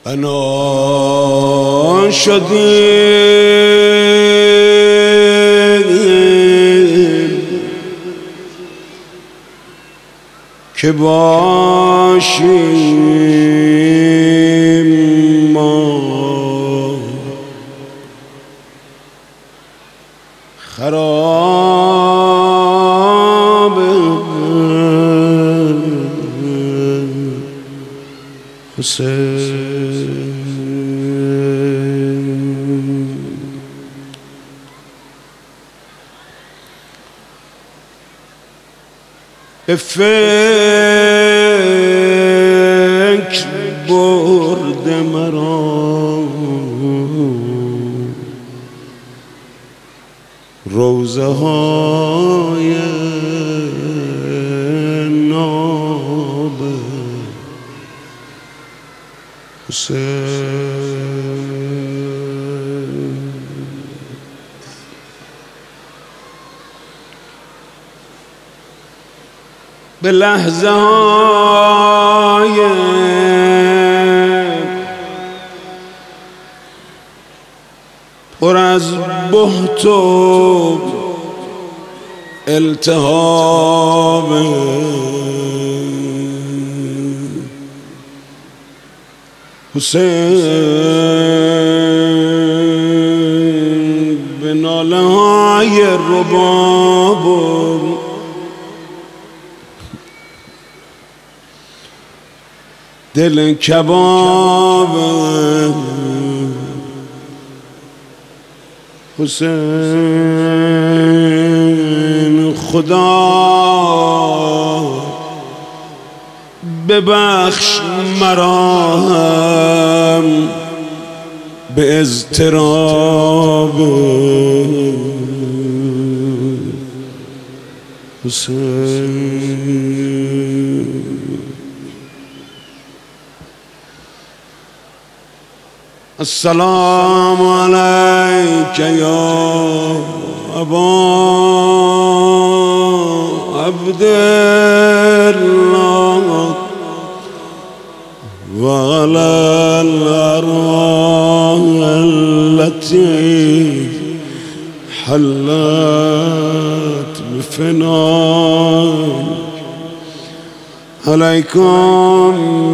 بنا شدیم که باشیم ما خراب حسین. به فکر برده مرا روزه های ناب حسین. به لحظه های پر از بهت و التهاب حسین، به ناله های رباب دل کباب حسین، خدا ببخش مرا هم به اضطراب حسین. السلام علیک یا ابا عبدالله و علی الارواح التي حلت بفناک علیکم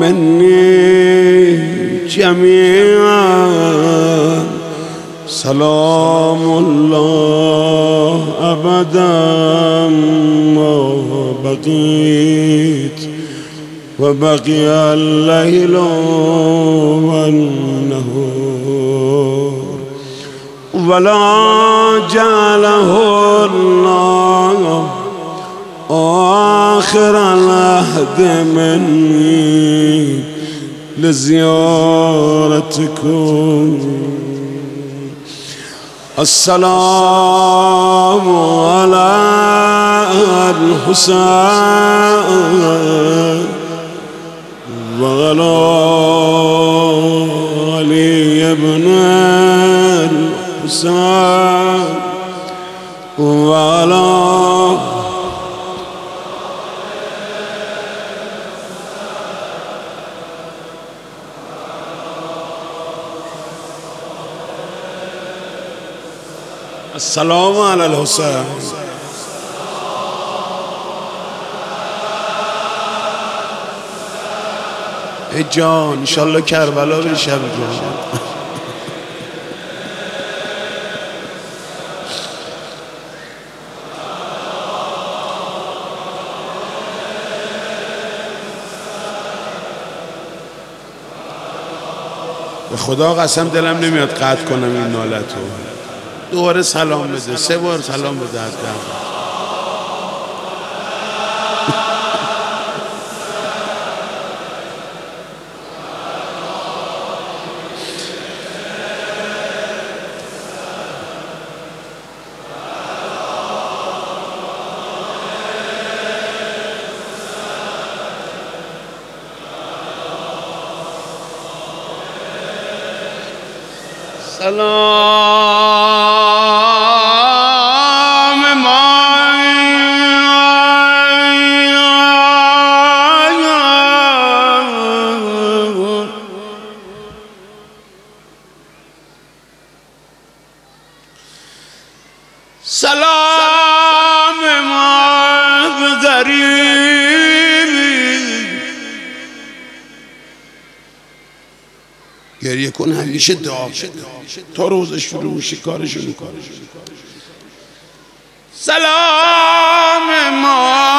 منی جميعا سلام الله أبدا ما بقيت وبقي الليل والنهار ولا جعله الله آخر العهد مني لزيارتكم. السلام على الحسين وعلى علي بن الحسين وعلى السلام على الحسين. ای جان انشالله کربلا بشه جان. به خدا قسم دلم نمیاد قطع کنم این نالتو. دوباره سلام بده، 3 بار سلام بده از قلب. سلام سلام ما به غریبی گریه کن همیشه داغ تا روزش شروع میشه کارشو میکنه. سلام ما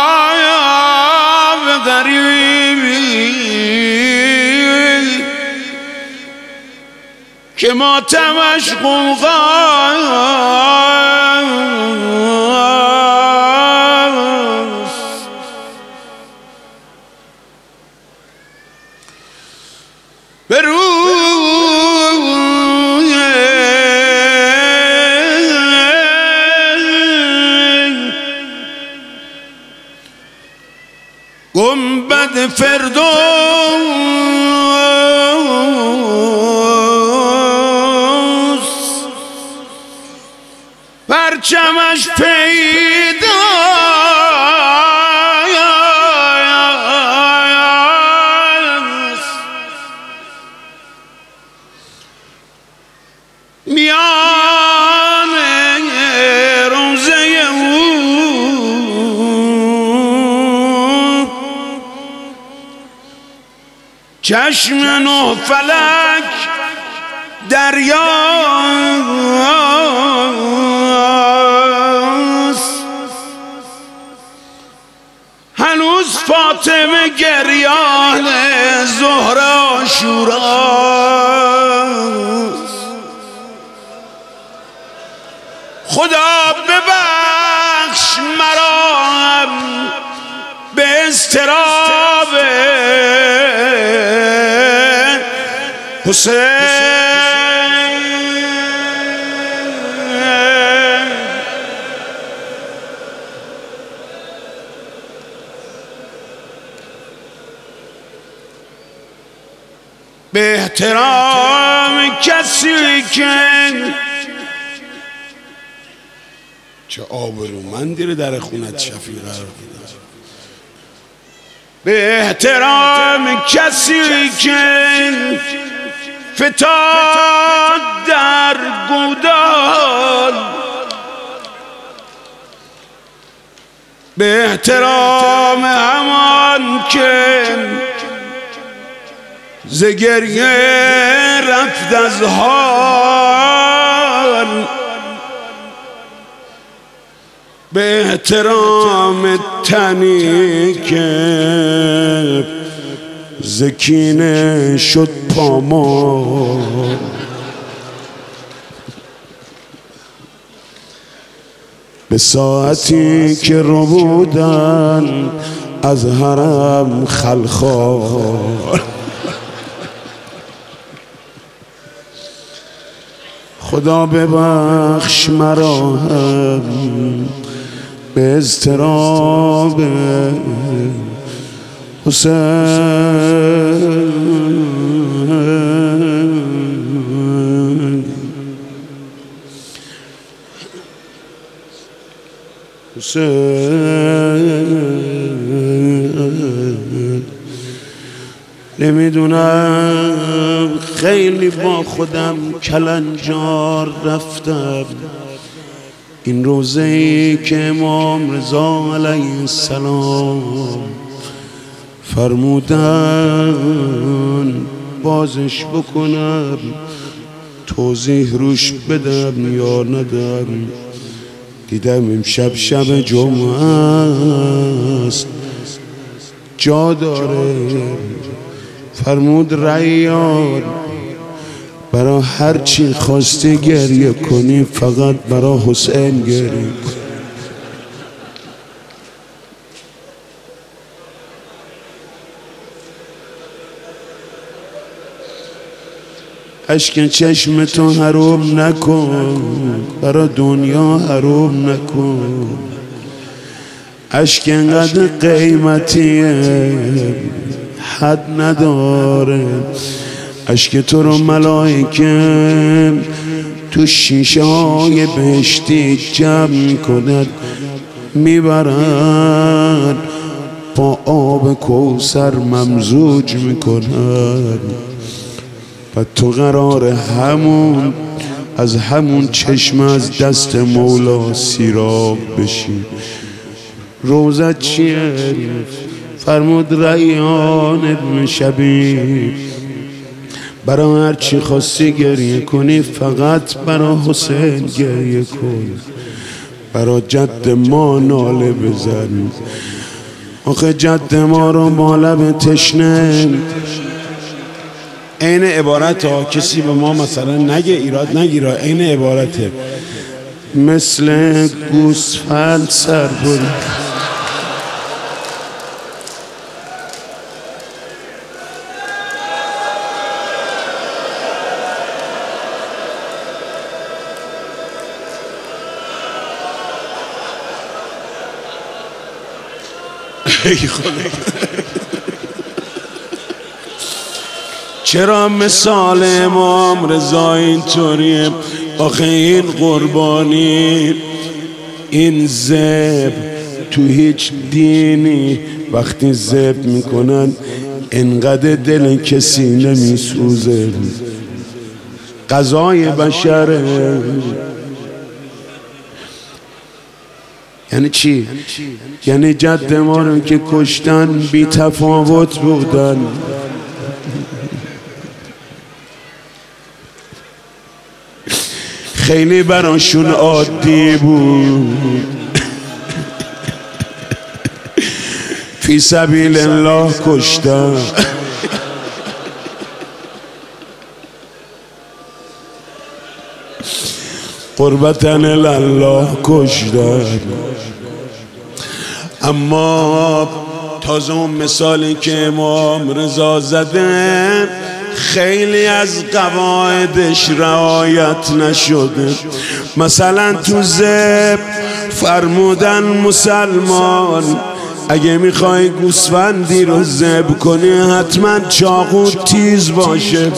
به غریبی که ماتمش غوغاست، به روی گنبد فردوس پرچمش پیداست، میان روزه او چشم نه فلک دریاست، هنوز فاطمه گریان ظهر عاشوراست. خدا ببخش مرا به اضطراب حسین، به احترام کسی که چه آبرومندی رو در خونت شفیع قرار بده، به احترام کسی که فتاد در گودال، به احترام همان که ز گریه رفت از حال، به احترام تنی که ز کینه شد پامال، به ساعتی که ربودن از حرم خلخال. خدا ببخش مرا هم به اضطراب حسین، نمیدونم خیلی با خودم کلنجار رفتم. این روزه‌ای که امام رضا علیه السلام فرمودن بازش بکنم، توضیح روش بدم یا ندم، دیدم امشب شب جمعه است جا داره. فرمود ریان برای هر چی خواستی گریه کنی، فقط برای حسین گریه کن. اشک چشم تو حروم نکن، برای دنیا حروم نکن. اشک انقدر قیمتیه حد نداره. اشک تو رو ملائکه تو شیشه های بهشتی جمع کنند، میبرن با آب کوثر ممزوج میکنن و تو قرار همون از همون چشم از دست مولا سیراب بشی. روزت چیه؟ فرمود ریان ابن شبیب برای هر چی خواستی گریه کنی، فقط برای حسین گریه کن، برای جد ما ناله بزن. آخه جد ما رو با لب تشنه، این عبارت ها کسی به ما مثلا نگه ایراد نگیره، این عبارته، مثل گوسفند سر بری. چرا مثال امام رضا اینطوریه؟ آخه این قربانی، این ذبح تو هیچ دینی وقتی ذبح میکنن انقدر دل کسی نمیسوزه. قضای بشره. یعنی چی؟ یعنی جد ما رو که کشتن بی تفاوت بودن. خیلی براشون عادی بود فی سبیل الله کشتن. قربتن الله کشتن. اما تازه اون مثالی که امام رضا زده خیلی از قواعدش رعایت نشده. مثلا تو ذبح فرمودن مسلمان اگه میخوای گوسفندی رو ذبح کنی حتما چاقو تیز باشه،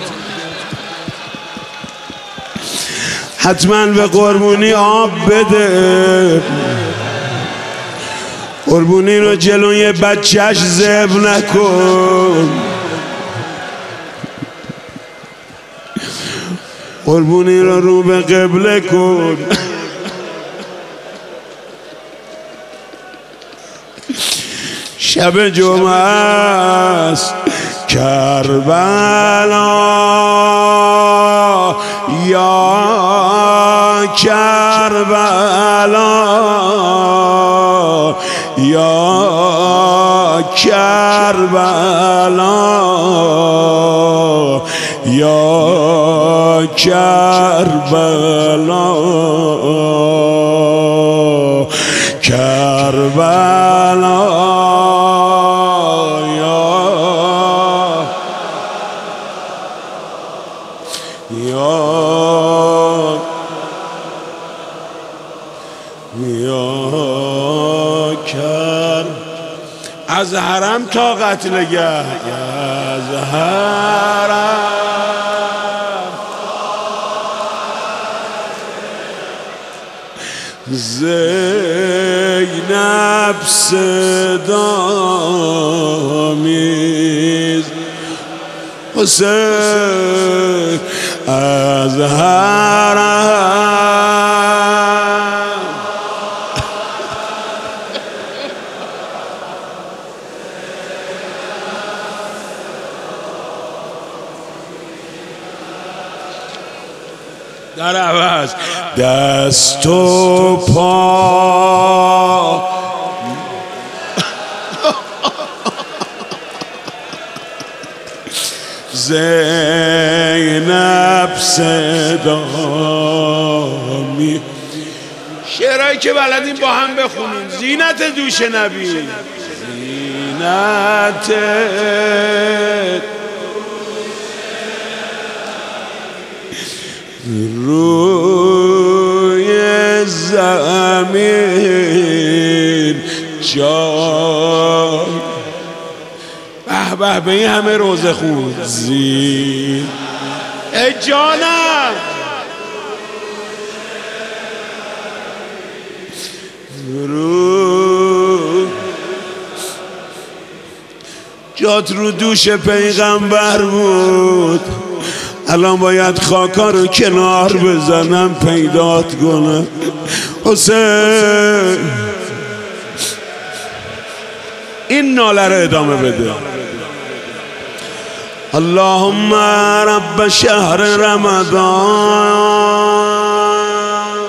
حتما به قربونی آب بده، قربونی رو جلوی بچهش ذبح نکن، قربونی رو به قبله کن. شب جمعه است کربلا یا کربلا یا کربلا یا کربلا کربلا یا کر از حرم تا قتلگه، از حرم زینب صدا میز حسین از حرم در عوض دست و پا زینب صدا می. شعرهایی که بلدیم با هم بخونیم. زینت دوش نبی، زینت روی زمین جای. به به این همه روزه خود زین ای جانم رو جات رو دوش پیغمبر بود. الان باید خاکا رو کنار بزنم پیدات کنم. حسین این ناله رو ادامه بده. اللهم رب شهر رمضان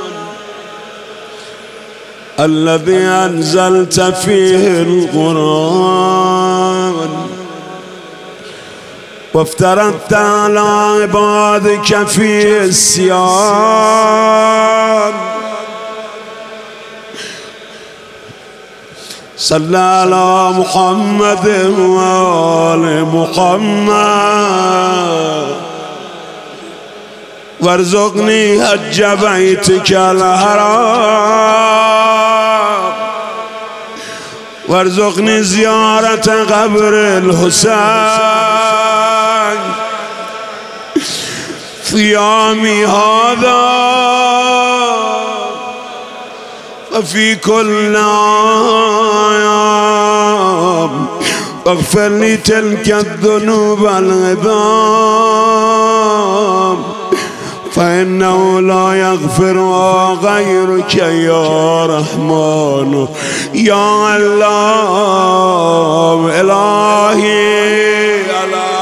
الذي انزلت فيه القرآن وافترضت على عبادك فيه الصيام صلى على محمد وآل محمد وارزقني حج بيتك الحرام وارزقني زيارة قبر الحسين في يومي هذا وفي كل يوم واغفر لي تلك الذنوب العظام فإنه لا يغفر غيرك يا رحمن يا الله إلهي